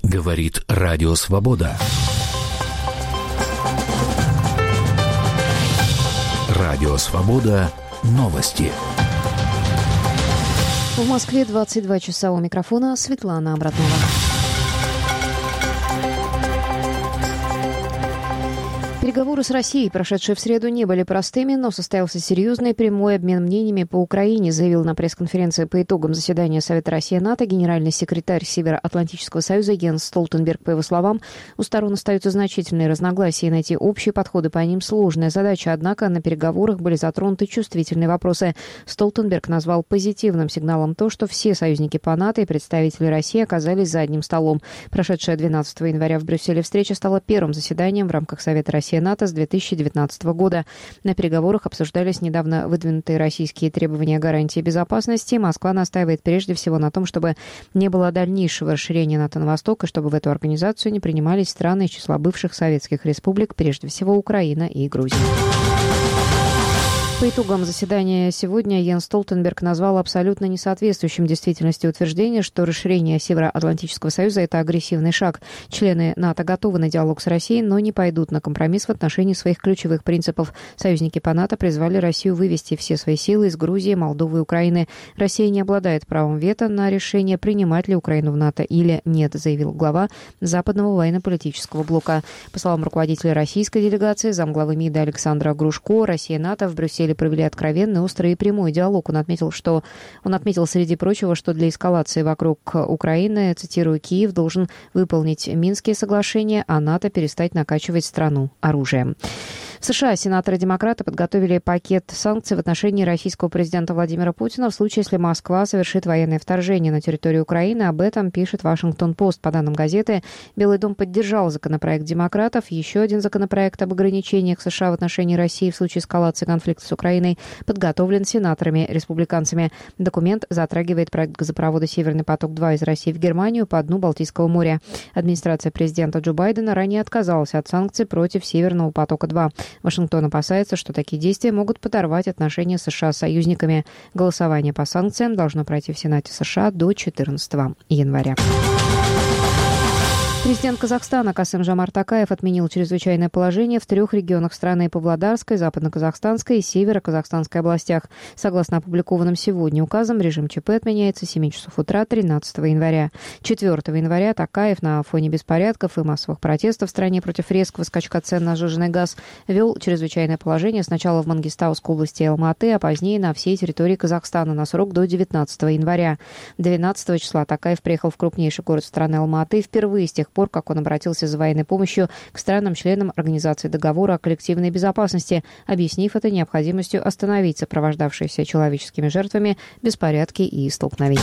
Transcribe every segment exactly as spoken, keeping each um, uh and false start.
Говорит Радио Свобода. Радио Свобода. Новости. В Москве двадцать два часа. У микрофона Светлана Абратнова. Переговоры с Россией, прошедшие в среду, не были простыми, но состоялся серьезный прямой обмен мнениями по Украине, заявил на пресс-конференции по итогам заседания Совета Россия-НАТО генеральный секретарь Североатлантического союза Йенс Столтенберг. По его словам, у сторон остаются значительные разногласия, и найти общие подходы по ним сложная задача, однако на переговорах были затронуты чувствительные вопросы. Столтенберг назвал позитивным сигналом то, что все союзники по НАТО и представители России оказались за одним столом. Прошедшая двенадцатого января в Брюсселе встреча стала первым заседанием в рамках Совета Россия НАТО с две тысячи девятнадцатого года. На переговорах обсуждались недавно выдвинутые российские требования гарантии безопасности. Москва настаивает прежде всего на том, чтобы не было дальнейшего расширения НАТО на восток, и чтобы в эту организацию не принимались страны из числа бывших советских республик, прежде всего Украина и Грузия. По итогам заседания сегодня Йенс Столтенберг назвал абсолютно несоответствующим действительности утверждение, что расширение Североатлантического союза – это агрессивный шаг. Члены НАТО готовы на диалог с Россией, но не пойдут на компромисс в отношении своих ключевых принципов. Союзники по НАТО призвали Россию вывести все свои силы из Грузии, Молдовы и Украины. Россия не обладает правом вето на решение, принимать ли Украину в НАТО или нет, заявил глава Западного военно-политического блока. По словам руководителя российской делегации, замглавы МИДа Александра Грушко, Россия и НАТО в Брюсселе провели откровенный, острый и прямой диалог. Он отметил, что он отметил, среди прочего, что для эскалации вокруг Украины, цитирую, Киев должен выполнить Минские соглашения, а НАТО перестать накачивать страну оружием. В США сенаторы-демократы подготовили пакет санкций в отношении российского президента Владимира Путина в случае, если Москва совершит военное вторжение на территорию Украины. Об этом пишет Вашингтон-Пост. По данным газеты, Белый дом поддержал законопроект демократов. Еще один законопроект об ограничениях США в отношении России в случае эскалации конфликта с Украиной подготовлен сенаторами-республиканцами. Документ затрагивает проект газопровода «Северный поток-два» из России в Германию по дну Балтийского моря. Администрация президента Джо Байдена ранее отказалась от санкций против «Северного потока-два». Вашингтон опасается, что такие действия могут подорвать отношения США с союзниками. Голосование по санкциям должно пройти в Сенате США до четырнадцатого января. Президент Казахстана Касым-Жомарт Токаев отменил чрезвычайное положение в трех регионах страны: Павлодарской, Западно-Казахстанской и Северо-Казахстанской областях. Согласно опубликованным сегодня указам, режим ЧП отменяется с семи часов утра тринадцатого января. четвёртого января Токаев на фоне беспорядков и массовых протестов в стране против резкого скачка цен на сжиженный газ ввел чрезвычайное положение сначала в Мангистауской области и Алматы, а позднее на всей территории Казахстана на срок до девятнадцатого января. двенадцатого числа Токаев приехал в крупнейший город страны Алматы впервые с тех пор, как он обратился за военной помощью к странам-членам Организации договора о коллективной безопасности, объяснив это необходимостью остановить сопровождавшиеся человеческими жертвами беспорядки и столкновения.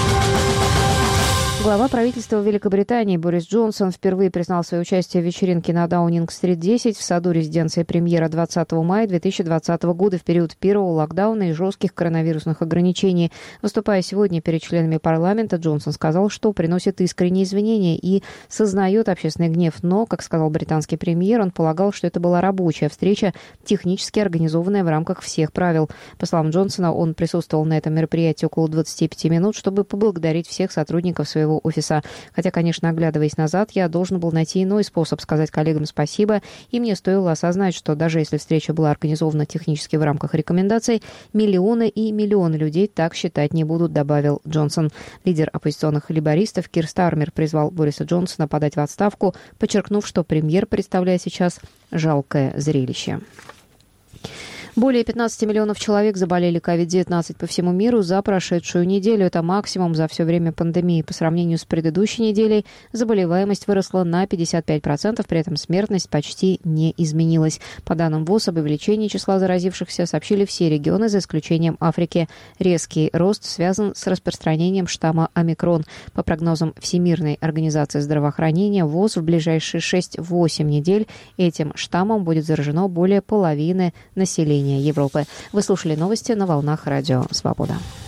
Глава правительства Великобритании Борис Джонсон впервые признал свое участие в вечеринке на Даунинг-стрит десять в саду резиденции премьера двадцатого мая две тысячи двадцатого года в период первого локдауна и жестких коронавирусных ограничений. Выступая сегодня перед членами парламента, Джонсон сказал, что приносит искренние извинения и сознает общественный гнев. Но, как сказал британский премьер, он полагал, что это была рабочая встреча, технически организованная в рамках всех правил. По словам Джонсона, он присутствовал на этом мероприятии около двадцати пяти минут, чтобы поблагодарить всех сотрудников своего офиса. Хотя, конечно, оглядываясь назад, я должен был найти иной способ сказать коллегам спасибо, и мне стоило осознать, что даже если встреча была организована технически в рамках рекомендаций, миллионы и миллионы людей так считать не будут, добавил Джонсон. Лидер оппозиционных лейбористов Кир Стармер призвал Бориса Джонсона подать в отставку, подчеркнув, что премьер представляет сейчас жалкое зрелище. Более пятнадцати миллионов человек заболели ковид девятнадцать по всему миру за прошедшую неделю. Это максимум за все время пандемии. По сравнению с предыдущей неделей заболеваемость выросла на пятьдесят пять процентов, при этом смертность почти не изменилась. По данным ВОЗ, об увеличении числа заразившихся сообщили все регионы, за исключением Африки. Резкий рост связан с распространением штамма омикрон. По прогнозам Всемирной организации здравоохранения ВОЗ в ближайшие шесть-восемь недель этим штаммом будет заражено более половины населения Европы. Вы слушали новости на волнах Радио Свобода.